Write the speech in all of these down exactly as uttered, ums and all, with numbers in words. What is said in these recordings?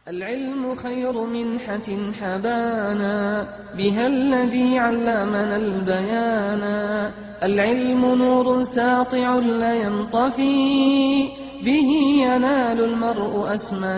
العلم خير منحة حبانا بها الذي علمنا البيانا. العلم نور ساطع لا ينطفي به ينال المرء أسمى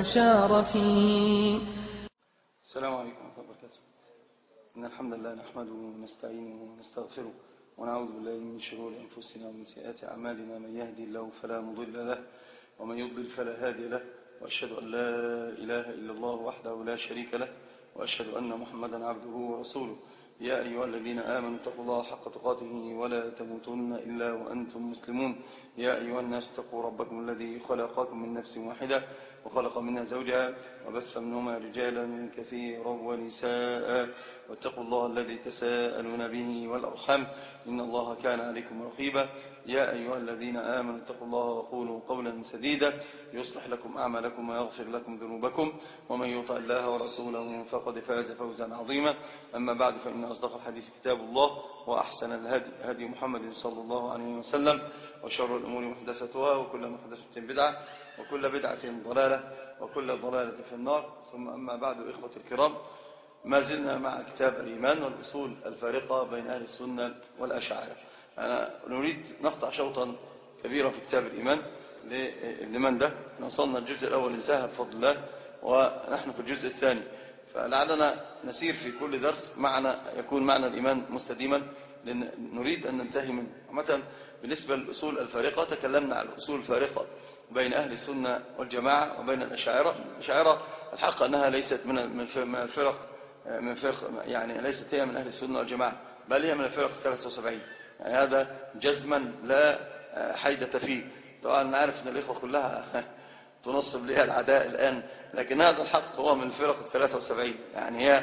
شارفي. السلام عليكم ورحمة الله وبركاته. إن الحمد لله نحمده ونستعينه ونستغفره ونعوذ بالله من شرور أنفسنا ومن سيئات أعمالنا. من يهدي الله فلا مضل له ومن يضلل فلا هادي له، وأشهد أن لا إله إلا الله وحده لا شريك له، وأشهد أن محمدا عبده ورسوله. يا أيها الذين آمنوا اتقوا الله حق تقاته ولا تموتن إلا وأنتم مسلمون. يا أيها الناس اتقوا ربكم الذي خلقكم من نفس واحدة وخلق منها زوجها وبث منهما رجالا كثيرا ونساء، واتقوا الله الذي تساءلون به والأرحام إن الله كان عليكم رقيبا. يا أيها الذين آمنوا اتقوا الله وقولوا قولا سديدا يصلح لكم أعمالكم ويغفر لكم ذنوبكم، ومن يطع الله ورسوله فقد فاز فوزا عظيما. أما بعد، فإن أصدق الحديث كتاب الله، وأحسن الهدي هدي محمد صلى الله عليه وسلم، وشر الأمور محدثتها، وكل محدثة بدعة، وكل بدعة ضلالة، وكل ضلالة في النار. ثم أما بعد، إخوة الكرام، ما زلنا مع كتاب الإيمان والأصول الفارقة بين أهل السنة والأشاعرة. أنا نريد نقطع شوطا كبيرا في كتاب الإيمان. لمن ده؟ وصلنا الجزء الأول انتهى بفضل الله، ونحن في الجزء الثاني، فلعلنا نسير في كل درس معنا يكون معنى الإيمان مستديما، لأن نريد أن ننتهي منه. مثلا بالنسبة للأصول الفارقة، تكلمنا عن الأصول الفارقة بين أهل السنة والجماعة وبين الأشاعرة. الأشاعرة الحق أنها ليست من من الفرق من فرق يعني ليست هي من أهل السنة والجماعة، بل هي من الفرق ثلاثة وسبعين. يعني هذا جزما لا حيدة فيه. طبعا نعرف أن الإخوة كلها تنصب لها العداء الآن، لكن هذا الحق هو من الفرق الثلاثة وسبعين. يعني هي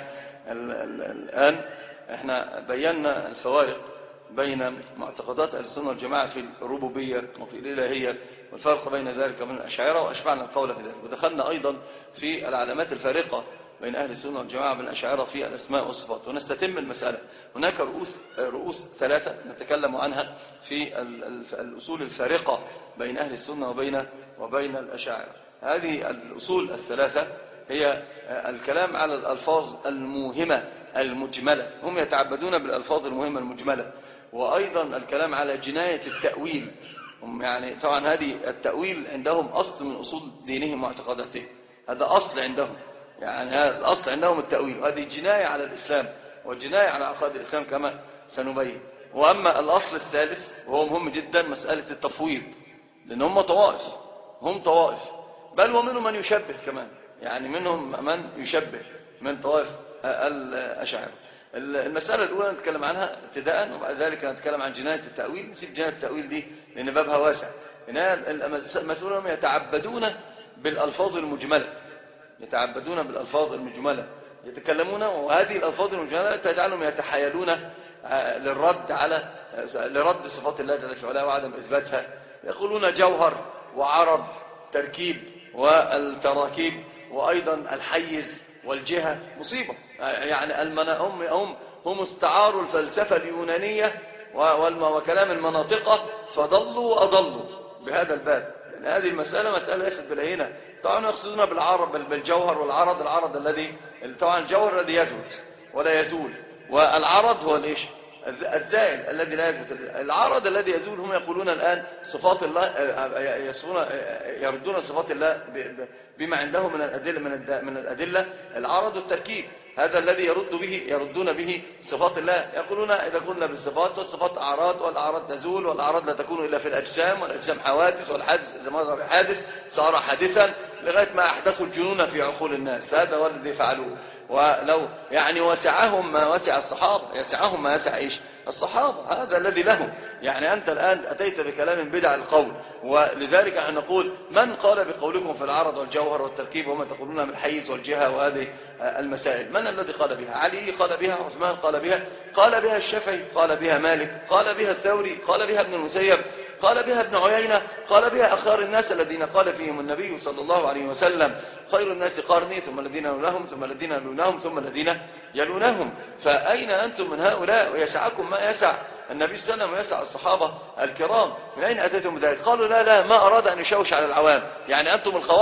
الآن احنا بينا الفوارق بين معتقدات أهل السنة والجماعة في الربوبية وفي الإلهية، والفرق بين ذلك وبين الأشاعرة، وأشبعنا القول في ذلك. ودخلنا أيضا في العلامات الفارقة بين أهل السنة والجماعة وبين الأشاعرة في الأسماء والصفات، ونستتم المسألة. هناك رؤوس رؤوس ثلاثة نتكلم عنها في الأصول الفارقة بين أهل السنة وبين وبين الأشاعرة. هذه الأصول الثلاثة هي الكلام على الألفاظ الموهمة المجملة، هم يتعبدون بالألفاظ المهمة المجملة، وأيضا الكلام على جناية التأويل. يعني طبعا هذه التأويل عندهم أصل من أصول دينهم واعتقاداتهم، هذا أصل عندهم، يعني هذا الأصل عندهم التأويل، وهذه جناية على الإسلام وجناية على عقائد الإسلام كما سنبين. وأما الأصل الثالث وهو مهم جدا، مسألة التفويض، لأن هم طوائف هم طوائف بل ومنهم من يشبه كمان، يعني منهم من يشبه من طوائف الأشاعرة. المسألة الأولى نتكلم عنها ابتداء، وبعد ذلك نتكلم عن جناية التأويل. نسيب جناية التأويل دي لأن بابها واسع. المسؤولون هم يتعبدون بالألفاظ المجملة، يتعبدون بالألفاظ المجملة يتكلمون، وهذه الألفاظ المجملة تجعلهم يتحايلون للرد على لرد صفات الله جل في علاه وعدم إثباتها. يقولون جوهر وعرض تركيب والتراكيب، وأيضا الحيز والجهة مصيبة. يعني هم هم هم استعاروا الفلسفة اليونانية وكلام المناطقة فضلوا وأضلوا بهذا الباب. يعني هذه المسألة مسألة ليست بالهينة. طبعا يقصدون بالعرض بالجوهر والعرض، العرض الذي طبعا الجوهر الذي يثبت ولا يزول، والعرض هو الايش؟ الزائل الذي لا يثبت. العرض الذي يزول هم يقولون الآن صفات الله، يردون صفات الله بما عندهم من الأدلة من الأدلة العرض والتركيب، هذا الذي يرد به يردون به صفات الله. يقولون إذا قلنا بالصفات، والصفات أعراض، والأعراض تزول، والأعراض لا تكون إلا في الأجسام، والأجسام حوادث، والحادث إذا مر بحادث صار حادثا، لغاية ما أحدثوا الجنون في عقول الناس. هذا هو الذي فعلوه. ولو يعني وسعهم ما وسع الصحابة، يسعهم ما يسع إيش؟ الصحابة. هذا الذي لهم. يعني أنت الآن أتيت بكلام بدع القول، ولذلك احنا نقول من قال بقولكم في العرض والجوهر والتركيب وما تقولون بالحيز والجهة وهذه المسائل؟ من الذي قال بها؟ علي قال بها، عثمان قال بها، قال بها الشافعي، قال بها مالك، قال بها الثوري، قال بها ابن المسيب، قال بها ابن عيينة، قال بها أخيار الناس الذين قال فيهم النبي صلى الله عليه وسلم خير الناس قرني، ثم الذين يلونهم، ثم الذين يلونهم، ثم الذين يلونهم. فأين أنتم من هؤلاء؟ ويسعكم ما يسع النبي صلى الله عليه وسلم ويسع الصحابة الكرام. من أين أتيتم بذلك؟ قالوا لا لا ما أراد أن يشوش على العوام، يعني أنتم الخواص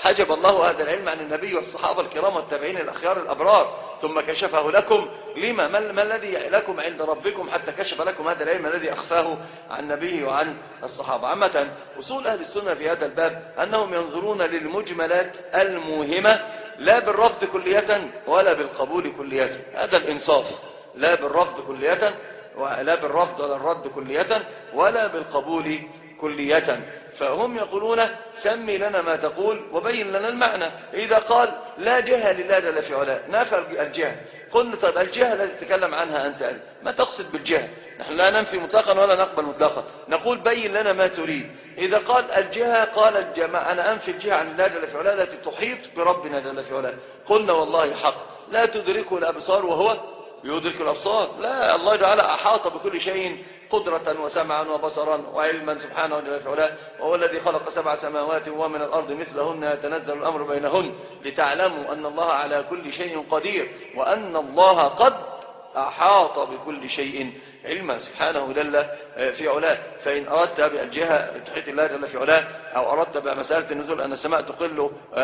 حجب الله هذا العلم عن النبي والصحابة الكرام والتابعين الأخيار الأبرار ثم كشفه لكم. لما ما, ما الذي لكم عند ربكم حتى كشف لكم هذا العلم الذي أخفاه عن النبي وعن الصحابة؟ عامة أصول أهل السنة في هذا الباب أنهم ينظرون للمجملات الموهمة لا بالرفض كلية ولا بالقبول كلية. هذا الإنصاف، لا بالرفض كلية ولا بالرفض ولا الرد كلية ولا بالقبول كلية. فهم يقولون سمي لنا ما تقول وبين لنا المعنى. إذا قال لا جهة لله جل في علاه نفى الجهة، قلنا طيب الجهة التي تتكلم عنها أنت ما تقصد بالجهة؟ نحن لا ننفي مطلقا ولا نقبل مطلقا، نقول بين لنا ما تريد. إذا قال الجهة قال الجماعة أنا أنفي الجهة عن الله جل في علاه التي تحيط بربنا جل في علاه. قلنا والله حق، لا تدركه الأبصار وهو يدرك الأبصار. لا، الله تعالى أحاط بكل شيء قدرة وسمعا وبصرا وعلما سبحانه وتعالى في علاه. وهو الذي خلق سبع سماوات ومن الأرض مثلهن يتنزل الأمر بينهن لتعلموا أن الله على كل شيء قدير وأن الله قد أحاط بكل شيء علما سبحانه جل في علاه. فإن أردت بالجهة تحيط الله جل في علاه أو أردت بمسألة النزول أن السماء تقل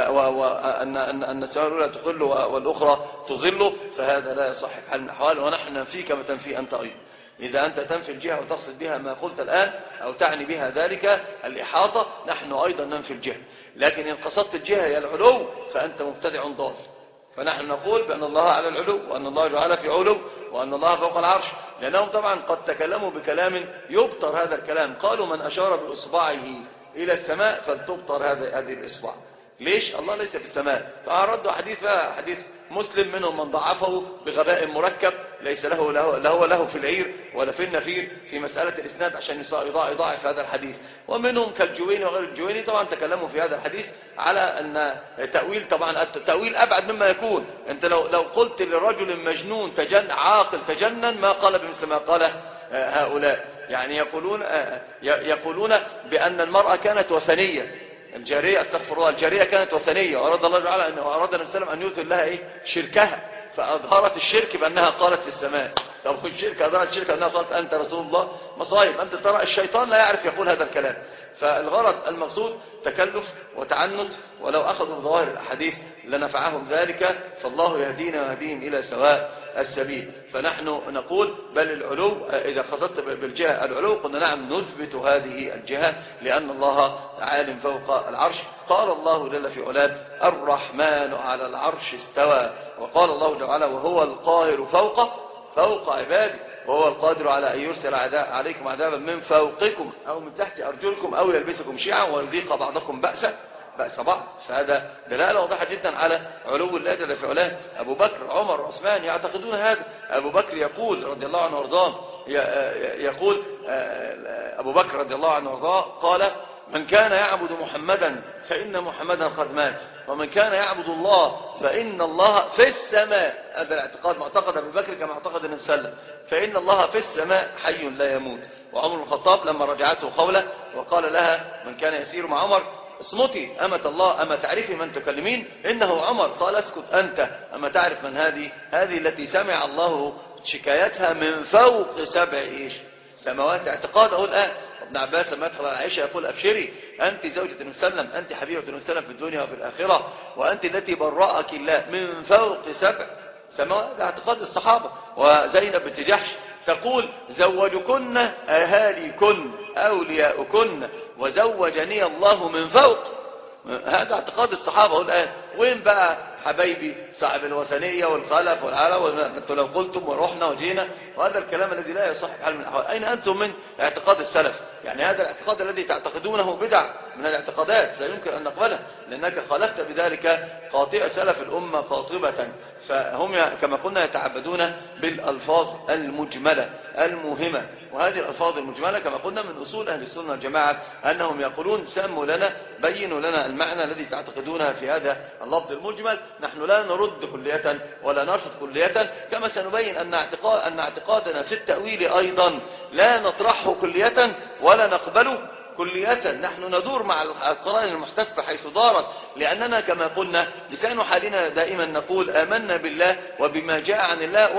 وأن أن السماء الأولى تقل والأخرى تظل، فهذا لا يصح في حال من الأحوال، ونحن ننفي كما تنفي أنت أيضا. إذا أنت تنفي الجهة وتقصد بها ما قلت الآن أو تعني بها ذلك الإحاطة، نحن أيضا ننفي الجهة. لكن إن قصدت الجهة هي العلو فأنت مبتدع ضال. فنحن نقول بأن الله على العلو وأن الله تعالى في علو وأن الله فوق العرش، لأنهم طبعا قد تكلموا بكلام يبطر هذا الكلام. قالوا من أشار بإصبعه إلى السماء فلتبطر هذه الإصبع. ليش؟ الله ليس في السماء. فأردوا حديث حديث مسلم منهم من ضعفه بغباء مركب ليس له له لا هو له في العير ولا في النفير في مسألة الإسناد عشان يضاعف هذا الحديث. ومنهم كالجويني وغير الجويني طبعا تكلموا في هذا الحديث على أن تأويل، طبعا التأويل أبعد مما يكون. أنت لو لو قلت لرجل مجنون تجن عاقل تجنن ما قال بمثل ما قال هؤلاء. يعني يقولون يقولون بأن المرأة كانت وثنية، الجارية استغفر الله الجارية كانت وثنية، وأراد الله تعالى أن أراد النبي صلى الله عليه وسلم أن يثل لها إيه شركها، فأظهرت الشرك بأنها قالت في السماء. طب الشرك أظهرت الشرك أنها قالت أنت رسول الله. مصايب. أنت ترى الشيطان لا يعرف يقول هذا الكلام. فالغرض المقصود تكلف وتعنت، ولو أخذوا بظواهر الأحاديث لنفعهم ذلك، فالله يهدينا ويهديهم إلى سواء السبيل. فنحن نقول بل العلو، إذا قصدت بالجهة العلو قلنا نعم نثبت هذه الجهة لأن الله عالم فوق العرش. قال الله جل في علاه الرحمن على العرش استوى، وقال الله تعالى وهو القاهر فوق فوق عباده، وهو القادر على أن يرسل عليكم عذابا من فوقكم أو من تحت أرجلكم أو يلبسكم شيعا ويذيق بعضكم بأسا بأس بعض. فهذا دلالة واضحة جدا على علو الله جل في علاه. أبو بكر عمر عثمان يعتقدون هذا. أبو بكر يقول رضي الله عنه وارضاه يقول أبو بكر رضي الله عنه وارضاه قال من كان يعبد محمدا فإن محمدا قد مات، ومن كان يعبد الله فإن الله في السماء. هذا الاعتقاد معتقد أبو بكر كما اعتقد النبي صلى الله عليه وسلم، فإن الله في السماء حي لا يموت. وعمر بن الخطاب لما رجعته قوله وقال لها من كان يسير مع عمر اصمتي أمة الله أما تعرفي من تكلمين إنه عمر. قال اسكت أنت أما تعرف من هذه؟ هذه التي سمع الله شكايتها من فوق سبع إيش سماوات. اعتقاده الآن. ابن عباس لما يدخل على عائشة يقول أبشري أنت زوجة النبي صلى الله عليه وسلم، أنت حبيبة النبي صلى الله عليه وسلم في الدنيا وفي الآخرة، وأنت التي برأك الله من فوق سبع سماوات. اعتقاد الصحابة. وزينب بنت جحش تقول زوجكن أهاليكن أولياؤكن وزوجني الله من فوق. هذا اعتقاد الصحابة الآن. وين بقى حبايبي صاحب الوثنية والخلف والعلو وانتم لو قلتم ورحنا وجينا، وهذا الكلام الذي لا يصح حال من الأحوال. أين أنتم من اعتقاد السلف؟ يعني هذا الاعتقاد الذي تعتقدونه بدع من الاعتقادات لا يمكن أن نقبلها، لأنك خالفت بذلك قاطئ سلف الأمة قاطبة. فهم كما قلنا يتعبدون بالألفاظ المجملة المهمة، وهذه الألفاظ المجملة كما قلنا من أصول أهل السنة والجماعة أنهم يقولون سموا لنا بينوا لنا المعنى الذي تعتقدونها في هذا اللفظ المجمل. نحن لا نرد كلية ولا نرفض كلية، كما سنبين أن اعتقاد أن اعتقادنا في التأويل أيضا لا نطرحه كلية ولا نقبله كلية. نحن ندور مع القرآن المحتف حيث دارت، لأننا كما قلنا لسان حالنا دائما نقول آمنا بالله وبما جاء عن الله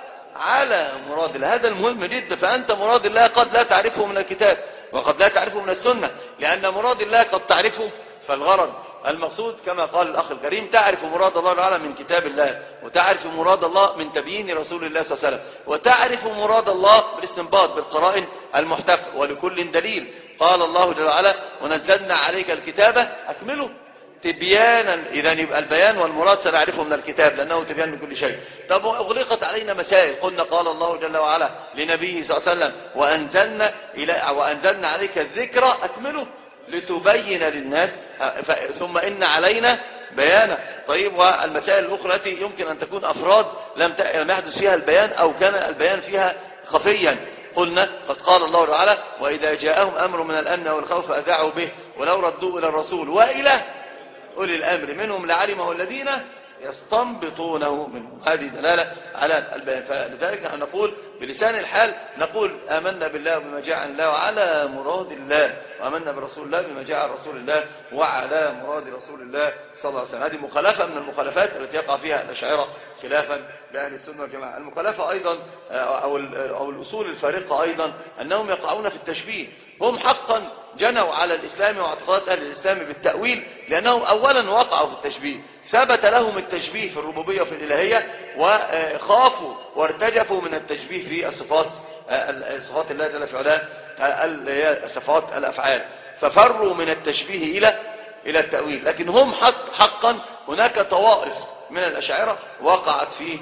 وعلى مراد الله. هذا المهم جدا. فأنت مراد الله قد لا تعرفه من الكتاب وقد لا تعرفه من السنة، لأن مراد الله قد تعرفه. فالغرض المقصود كما قال الأخ الكريم تعرف مراد الله تعالى من كتاب الله، وتعرف مراد الله من تبيين رسول الله صلى الله عليه وسلم، وتعرف مراد الله بالاستنباط بالقرائن المحتفة، ولكل دليل. قال الله جل وعلا ونزلنا عليك الكتاب أكمله تبيانا، إذا يبقى البيان والمراد سنعرفه من الكتاب لأنه تبيان من كل شيء. طب أغلقت علينا مسائل، قلنا قال الله جل وعلا لنبيه صلى الله عليه وسلم وأنزلنا, إلى وأنزلنا عليك الذكر أكمله لتبين للناس ثم إن علينا بيانا. طيب والمسائل الأخرى التي يمكن أن تكون أفراد لم يحدث فيها البيان أو كان البيان فيها خفيا، قلنا قد قال الله تعالى وإذا جاءهم أمر من الأمن والخوف أذاعوا به ولو ردوا إلى الرسول وإلى أولي الأمر منهم لعلمه الذين يستنبطونه منهم. هذه دلالة على البيان. فلذلك نحن نقول بلسان الحال نقول آمنا بالله وبما جاء عن الله وعلى مراد الله، وآمنا برسول الله بما جاء عن رسول الله وعلى مراد رسول الله صلى الله عليه وسلم. هذه مخالفة من المخالفات التي يقع فيها الأشاعرة خلافا لأهل السنة والجماعة. المخالفة أيضا أو أو الأصول الفارقة أيضا أنهم يقعون في التشبيه. هم حقا جنوا على الإسلام واعتقادات أهل الإسلام بالتأويل، لأنهم أولا وقعوا في التشبيه، ثبت لهم التشبيه في الربوبية وفي الإلهية، وخافوا وارتجفوا من التشبيه في الصفات صفات الله جل وعلا صفات الأفعال، ففروا من التشبيه إلى إلى التأويل. لكن هم حق حقا هناك طوائف من الأشاعرة وقعت في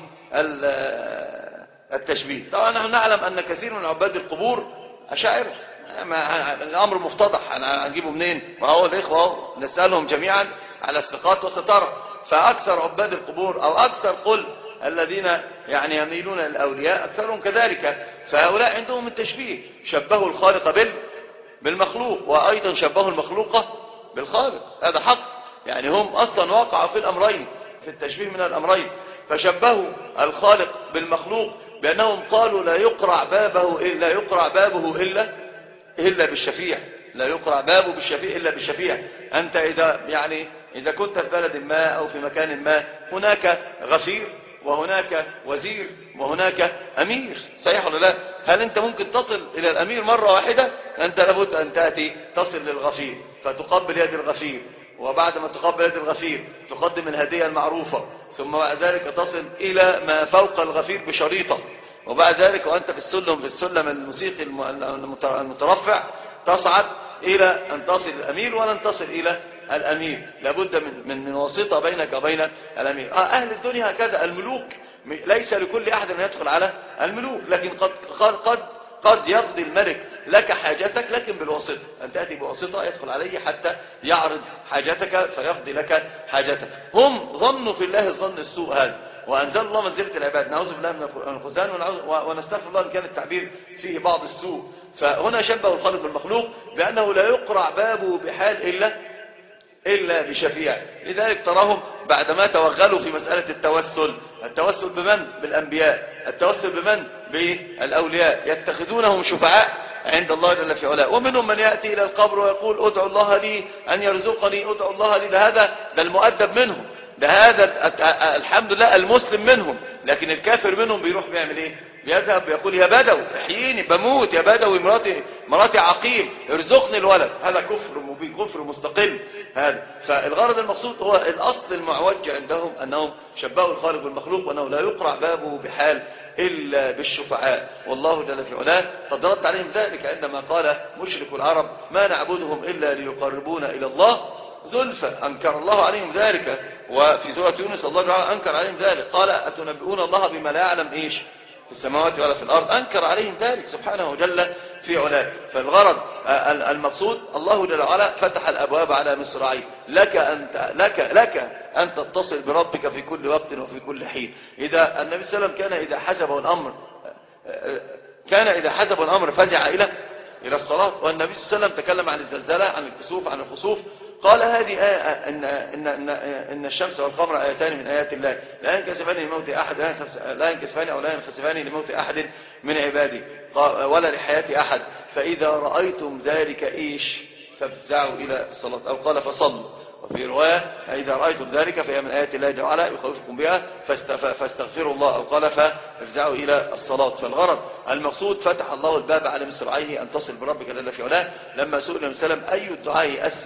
التشبيه. طبعا نحن نعلم أن كثير من عباد القبور أشاعرة، الأمر مفتضح، أنا هنجيبه منين؟ وهو الإخوة نسألهم جميعا على الثقات والستارة. فأكثر عباد القبور أو أكثر قل الذين يعني يميلون للأولياء أكثرهم كذلك. فهؤلاء عندهم التشبيه، شبهوا الخالق بال بالمخلوق، وأيضا شبهوا المخلوق بالخالق. هذا حق، يعني هم أصلا وقعوا في الأمرين، في التشبيه من الأمرين. فشبهوا الخالق بالمخلوق بأنهم قالوا لا يقرع بابه إلا يقرع بابه إلا إلا بالشفيع، لا يقرع بابه بالشفيع إلا بالشفيع. أنت إذا يعني إذا كنت في بلد ما أو في مكان ما هناك غفير وهناك وزير وهناك أمير، صحيح ولا لا؟ هل أنت ممكن تصل إلى الأمير مرة واحدة؟ أنت لابد أن تأتي تصل للغفير فتقبل يد الغفير، وبعد ما تقبل يد الغفير تقدم الهدية المعروفة، ثم بعد ذلك تصل إلى ما فوق الغفير بشريطة، وبعد ذلك وأنت في السلم في السلم الموسيقي المترفع تصعد إلى أن تصل الأمير ولن تصل إلى الأمير. لابد من من واسطة بينك وبين الأمير. آه أهل الدنيا هكذا، الملوك ليس لكل أحد أن يدخل على الملوك، لكن قد قد قد يقضي الملك لك حاجتك لكن بالواسطة، أن تأتي بواسطة يدخل عليه حتى يعرض حاجتك فيقضي لك حاجتك. هم ظنوا في الله الظن السوء هذا، وأنزل الله منزلة العباد. نعوذ بالله من الخزان ونستغفر الله إن كان التعبير فيه بعض السوء. فهنا شبه الخالق بالمخلوق بأنه لا يقرع بابه بحال إلا إلا بشفيع. لذلك تراهم بعدما توغلوا في مسألة التوسل، التوسل بمن؟ بالأنبياء، التوسل بمن؟ بالأولياء، يتخذونهم شفعاء عند الله جل في علاه. ومنهم من يأتي إلى القبر ويقول ادعوا الله لي أن يرزقني، ادعوا الله لي. ده هذا ده المؤدب منهم، ده هذا الحمد لله المسلم منهم. لكن الكافر منهم بيروح بيعمل ايه؟ بيذهب بيقول يا بدوي احييني بموت، يا بدوي مراتي مراتي عقيم ارزقني الولد. هذا كفر مبين، كفر مستقل هذا. فالغرض المقصود هو الاصل المعوج عندهم انهم شبهوا الخالق بالمخلوق، وانه لا يقرع بابه بحال الا بالشفعاء. والله جل في علاه قد رد عليهم ذلك عندما قال مشرك العرب ما نعبدهم الا ليقربونا الى الله زلفى. أنكر الله عليهم ذلك. وفي سورة يونس الله تعالى أنكر عليهم ذلك، قال أتنبئون الله بما لا يعلم إيش في السماوات ولا في الأرض. أنكر عليهم ذلك سبحانه جل في علاه. فالغرض المقصود الله جل وعلا فتح الأبواب على مصراعيه، لك أن لك لك أن تتصل بربك في كل وقت وفي كل حين. إذا النبي صلى الله عليه وسلم كان إذا حسبه الأمر كان إذا حسبه الأمر فزع إلى إلى الصلاة. والنبي صلى الله عليه وسلم تكلم عن الزلزلة، عن الكسوف، عن الخسوف، قال هذه آية إن, إن, إن, إن الشمس والقمر آيتان من آيات الله لا ينكسفان لموت أحد لا ينكسفان أو لا ينخسفان لموت أحد من عبادي ولا لحياة أحد فإذا رأيتم ذلك إيش فافزعوا إلى الصلاة، أو قال فصلوا. وفي رواية إذا رأيتم ذلك فهي من آيات الله جل وعلا يخوفكم بها فاستغفروا الله، أو قال فافزعوا إلى الصلاة. فالغرض المقصود فتح الله الباب على مصراعيه أن تصل بربك جل في علاه. لما سئل النبي صلى الله عليه وسلم أي الدعاء أسمع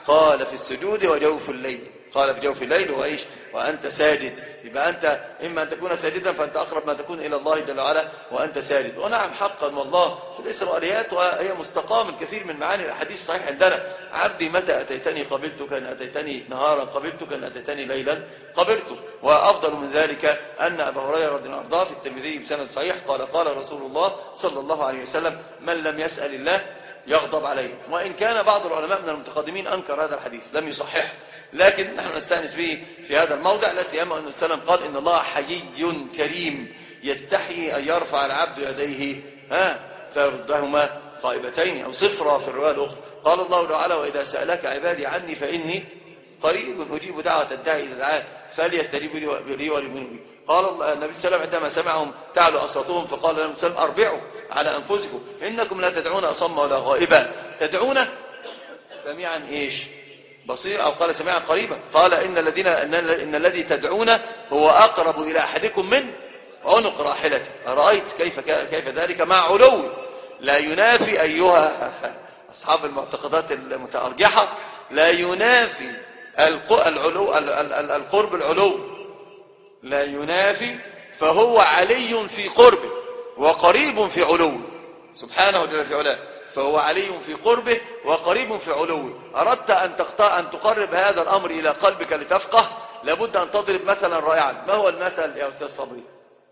قال في السجود وجوف الليل، قال في جوف الليل وإيش وأنت ساجد. يبقى أنت إما أن تكون ساجدا فأنت أقرب ما تكون إلى الله جل وعلا وأنت ساجد. ونعم حقا والله في الإسرائيليات وهي مستقاة من كثير من معاني الحديث صحيح عندنا: عبدي متى أتيتني قبلتك، إن أتيتني نهارا قبلتك، إن أتيتني ليلا قبلتك. وأفضل من ذلك أن أبا هريرة رضي الله عنه في الترمذي بسند صحيح قال قال رسول الله صلى الله عليه وسلم: من لم يسأل الله يغضب عليه. وإن كان بعض العلماء من المتقدمين أنكر هذا الحديث لم يصحح، لكن نحن نستأنس به في هذا الموضع، لا سيما أن السلام قال: إن الله حيي كريم يستحيي أن يرفع العبد يديه ها فيردهما خائبتين أو صفرا في الرواية الأخرى. قال الله تعالى: وإذا سألك عبادي عني فإني قريب أجيب دعوة الداعي إذا دعان فليستجيبوا لي وليؤمنوا بي. قال النبي صلى الله عليه وسلم عندما سمعهم تعلو أصواتهم فقال لهم سلم: أربعوا على أنفسكم إنكم لا تدعون أصم ولا غائبا، تدعون سميعا إيش بصير، أو قال سميعا قريبا. قال إن الذين إن, إن الذي تدعون هو أقرب إلى أحدكم من عنق راحلته. أرأيت كيف كيف ذلك مع علو لا ينافي أيها أصحاب المعتقدات المتأرجحة، لا ينافي العلو القرب العلو لا ينافي، فهو علي في قربه وقريب في علوه سبحانه جل في علاه، فهو علي في قربه وقريب في علوه. أردت أن تقطع أن تقرب هذا الأمر إلى قلبك لتفقه، لابد أن تضرب مثلا رائعا. ما هو المثل يا أستاذ صبري؟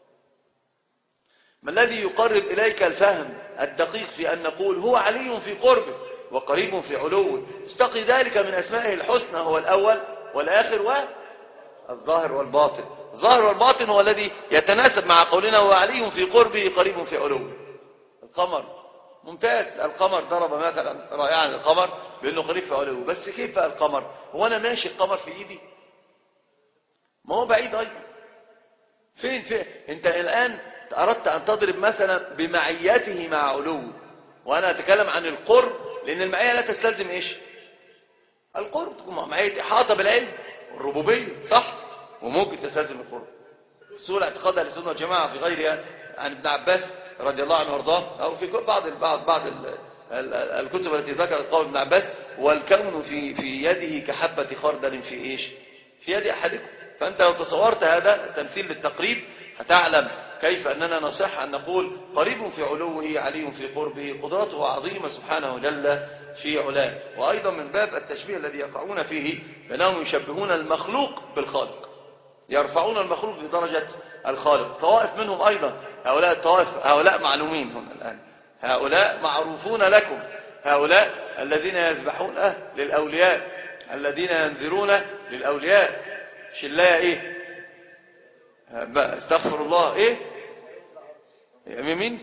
ما الذي يقرب إليك الفهم الدقيق في أن نقول هو علي في قربه وقريب في علوه؟ استقي ذلك من أسمائه الحسنى، هو الأول والآخر والظاهر والباطن. الظاهر والباطن هو الذي يتناسب مع قولنا هو علي في قربه قريب في علوه. القمر ممتاز، القمر ضرب مثلا رائعا القمر بأنه قريب في علوه، بس كيف القمر؟ هو أنا ماشي القمر في إيدي؟ ما هو بعيد أيضا. فين فين أنت الآن أردت أن تضرب مثلا بمعيته مع علوه، وأنا أتكلم عن القرب لأن المعية لا تستلزم إيش؟ القرب، تكون معية إحاطة بالعلم والربوبية صح؟ وممكن تستلزم القرب. سورة اعتقاد أهل السنة والجماعة في غيرها عن ابن عباس رضي الله عنه وارضاه، أو في بعض بعض بعض الكتب التي ذكرت قول ابن عباس: والكون في في يده كحبة خردل في إيش؟ في يد أحدكم. فأنت لو تصورت هذا التمثيل للتقريب هتعلم كيف أننا نصح أن نقول قريب في علوه علي في قربه، قدرته عظيمة سبحانه جل في علاه. وأيضا من باب التشبيه الذي يقعون فيه بأنهم يشبهون المخلوق بالخالق، يرفعون المخلوق لدرجة الخالق. طوائف منهم أيضا، هؤلاء الطوائف هؤلاء معلومين هم الآن، هؤلاء معروفون لكم، هؤلاء الذين يذبحون للأولياء، الذين ينذرون للأولياء. شلاية إيه؟ استغفر الله إيه؟ يا مين؟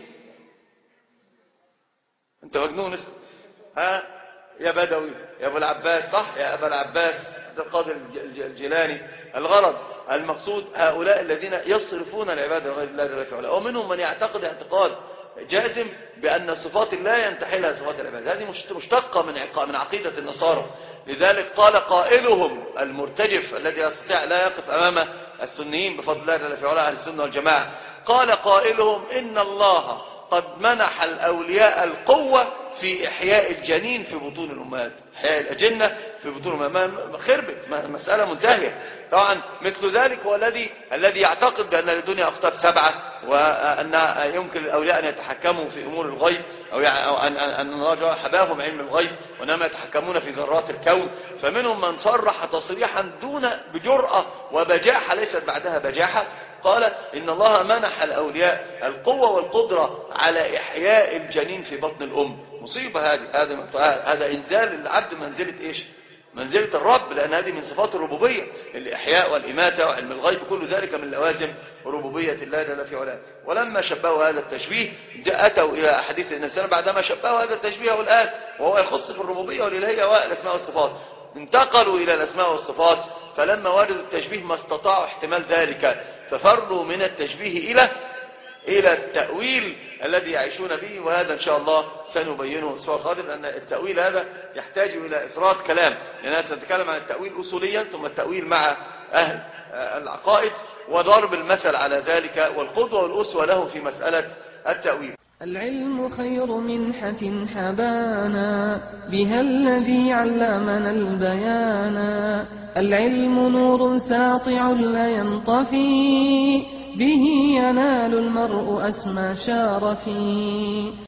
أنت مجنون اسم. ها يا بدوي يا أبو العباس، صح يا أبو العباس عبد القادر الجيلاني. الغرض المقصود هؤلاء الذين يصرفون العبادة لغير الله جل وعلا، ومنهم من يعتقد اعتقاد جازم بأن صفات الله ينتحلها صفات العبادة. هذه مشتقة من من عقيدة النصارى. لذلك قال قائلهم المرتجف الذي يستطيع لا يقف أمام السنيين بفضل الله جل وعلا أهل السنة والجماعة، قال قائلهم: إن الله قد منح الأولياء القوة في إحياء الجنين في بطون الأمهات، إحياء الأجنة في بطون الأمهات. خربت مسألة منتهية. طبعا مثل ذلك هو الذي الذي يعتقد بأن الدنيا أقطاب سبعة، وأن يمكن للأولياء أن يتحكموا في أمور الغيب، أو أن الله حباهم علم الغيب وإنما يتحكمون في ذرات الكون. فمنهم من صرح تصريحا دون بجرأة وبجاحة ليست بعدها بجاحة، قال إن الله منح الأولياء القوة والقدرة على إحياء الجنين في بطن الأم. مصيبة هذه، هذا هذا إنزال العبد منزلة إيش؟ منزلة الرب، لأن هذه من صفات الربوبية، الإحياء والإماتة وعلم الغيب، كل ذلك من لوازم ربوبية الله جل في علاه. ولما شبهوا هذا التشبيه أتوا إلى أحاديث النبي صلى الله عليه وسلم بعدما شبهوا هذا التشبيه والآن وهو يخص في الربوبية والإلهية والأسماء والصفات، انتقلوا إلى الأسماء والصفات، فلما وجدوا التشبيه ما استطاعوا احتمال ذلك، ففروا من التشبيه إلى إلى التأويل الذي يعيشون به. وهذا إن شاء الله سنبينه الأسبوع القادم، لأن التأويل هذا يحتاج إلى إفراد كلام، لأننا سنتكلم عن التأويل أصوليا ثم التأويل مع أهل العقائد وضرب المثل على ذلك والقدوة والأسوة له في مسألة التأويل. العلم خير منحة حبانا بها الذي علمنا البيانا. العلم نور ساطع لا ينطفي به ينال المرء أسمى شارفي.